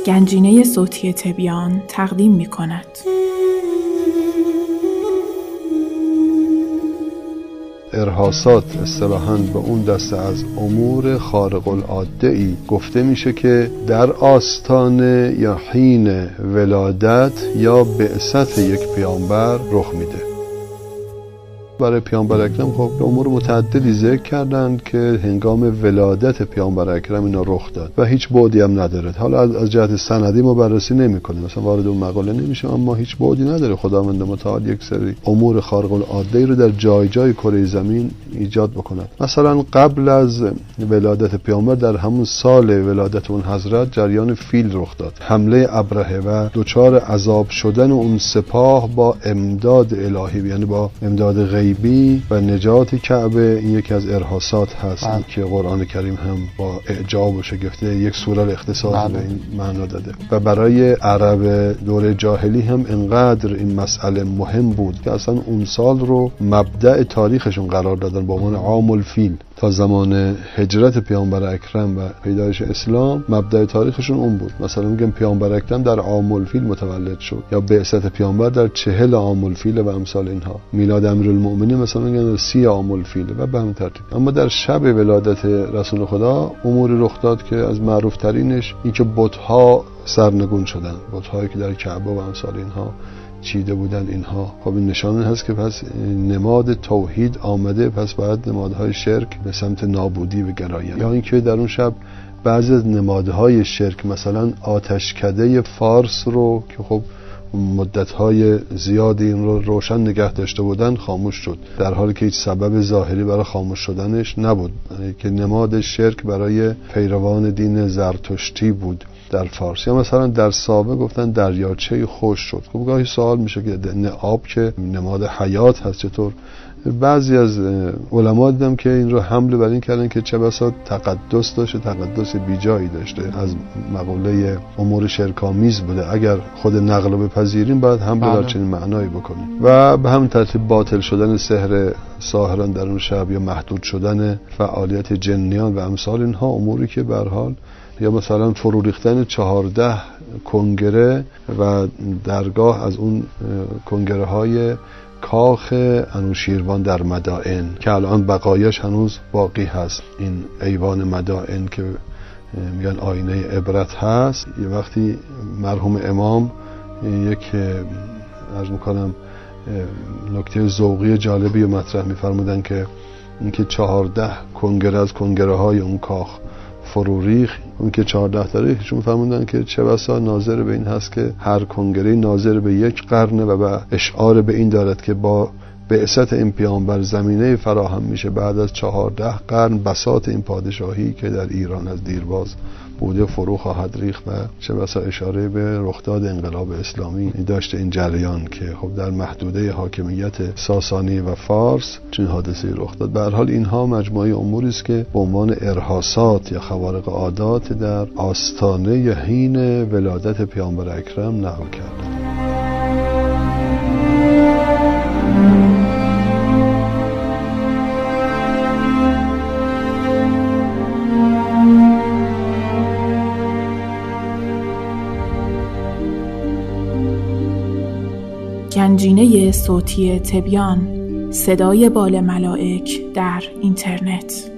گنجینه صوتی تبیان تقدیم می‌کند. ارهاصات اصطلاحاً به اون دسته از امور خارق العاده‌ای گفته میشه که در آستان یا حین ولادت یا بعثت یک پیامبر رخ میده. برای پیامبر اکرم خب امور متعددی ذکر کردند که هنگام ولادت پیامبر اکرم اینا رخ داد و هیچ بعدی هم نداره. حالا از جهت سندی ما بررسی نمی‌کنیم، مثلا وارد اون مقاله نمیشه، اما هیچ بعدی نداره. خداوند متعال یک سری امور خارق العاده رو در جای جای کره زمین ایجاد بکند. مثلا قبل از ولادت پیامبر در همون سال ولادت اون حضرت جریان فیل رخ داد، حمله ابرهه و دچار عذاب شدن اون سپاه با امداد الهی، یعنی با امداد غیبی و نجات کعبه. این یکی از ارهاصات هست که قرآن کریم هم با اعجاب و شگفتی یک سوره اختصاص به این معنا داده و برای عرب دوره جاهلی هم انقدر این مسئله مهم بود که اصلا اون سال رو مبدأ تاریخشون قرار دادن با عنوان عام الفیل. تا زمان هجرت پیامبر اکرم و پیدایش اسلام مبدأ تاریخشون اون بود. مثلا میگم پیامبر اکرم در عام الفیل متولد شد یا بعثت پیامبر در 40 عام الفیل و امثال اینها. میلاد امیرالمؤمنین مثلا میگن 30 عام الفیل و به همین ترتیب. اما در شب ولادت رسول خدا اموری رخ داد که از معروف ترینش این که بت‌ها سرنگون شدن، بت‌هایی که در کعبه و امثال اینها چیده بودن. اینها خب این نشانه هست که پس نماد توحید آمده، پس باید نمادهای شرک به سمت نابودی بگراید. یا اینکه در اون شب بعضی از نمادهای شرک مثلا آتشکده فارس رو که خب مدت‌های زیادی این رو روشن نگه داشته بودن خاموش شد، در حالی که هیچ سبب ظاهری برای خاموش شدنش نبود، که نماد شرک برای پیروان دین زرتشتی بود در فارس. یا مثلا در سابه گفتن دریاچه خوش شد. خب گاهی سوال میشه که آب که نماد حیات هست چطور؟ بعضی از علما دیدم که این رو حمل بر این کردن که چه بسا تقدس داشته، تقدس بیجایی داشته، از مقوله امور شرک‌آمیز بوده. اگر خود نقل رو بپذیریم باید حمل بر چنین معنایی بکنیم. و به همین ترتیب باطل شدن سحر ساحران در اون شب یا محدود شدن فعالیت جنیان و امثال اینها اموری که به هر حال، یا مثلا فرو ریختن 14 کنگره و درگاه از اون کنگره های کاخ انوشیروان در مدائن که الان بقایاش هنوز باقی هست. این ایوان مدائن که میگن آینه عبرت هست. یه وقتی مرحوم امام یک عرض میکنم نکته ذوقی جالبی رو مطرح میفرمودن که اینکه 14 کنگره از کنگره های اون کاخ فروریخ، اون که 14 تاریخشون فرمودن که چه بسا ناظر به این هست که هر کنگره ناظر به یک قرنه و به اشعار به این دارد که با بعثت این پیامبر زمینه فراهم میشه بعد از 14 قرن بساط این پادشاهی که در ایران از دیرباز بوده فرو خواهد ریخت. و چه بسا اشاره به رخداد انقلاب اسلامی داشته این جریان که خب در محدوده حاکمیت ساسانی و فارس چنین حادثه‌ای رخ داد. به هر حال اینها مجموعه اموری است که به عنوان ارهاصات یا خوارق عادات در آستانه یا حین ولادت پیامبر اکرم نقل کردند. گنجینه صوتی تبیان، صدای بال ملائک در اینترنت.